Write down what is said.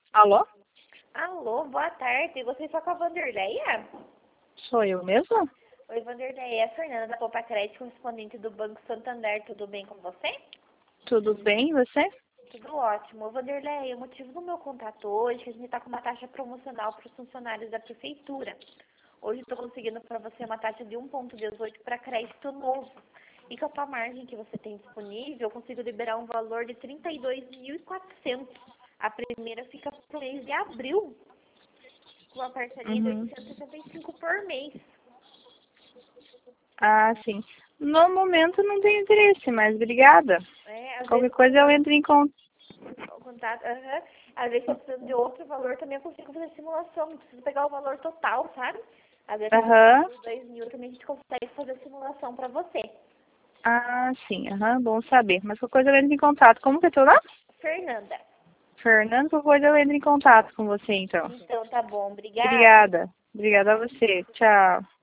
Alô? Alô, boa tarde. Você só com a Vanderleia? Sou eu mesma? Oi, Vanderleia. É a Fernanda da Poupa Crédito, correspondente do Banco Santander. Tudo bem com você? Tudo bem, e você? Tudo ótimo. Vanderleia, o motivo do meu contato hoje é que a gente está com uma taxa promocional para os funcionários da prefeitura. Hoje estou conseguindo para você uma taxa de 1,18 para crédito novo. E com a tua margem que você tem disponível, eu consigo liberar um valor de 32.400. A primeira fica para o mês de abril, com uma parceria de Uhum. 865 por mês. Ah, sim. No momento não tenho interesse, mas obrigada. Às Qualquer vezes coisa eu entro em contato. o contato, às vezes eu preciso de outro valor, também eu consigo fazer simulação, não preciso pegar o valor total, sabe? Às vezes Aham. os 2.000 também a gente consegue fazer simulação para você. Ah, sim. Aham, bom saber. Mas qualquer coisa eu entro em contato. Como que é teu nome? Fernanda. Fernando, qualquer coisa eu entro em contato com você, então. Então tá bom, obrigada. Obrigada. Obrigada a você. Tchau.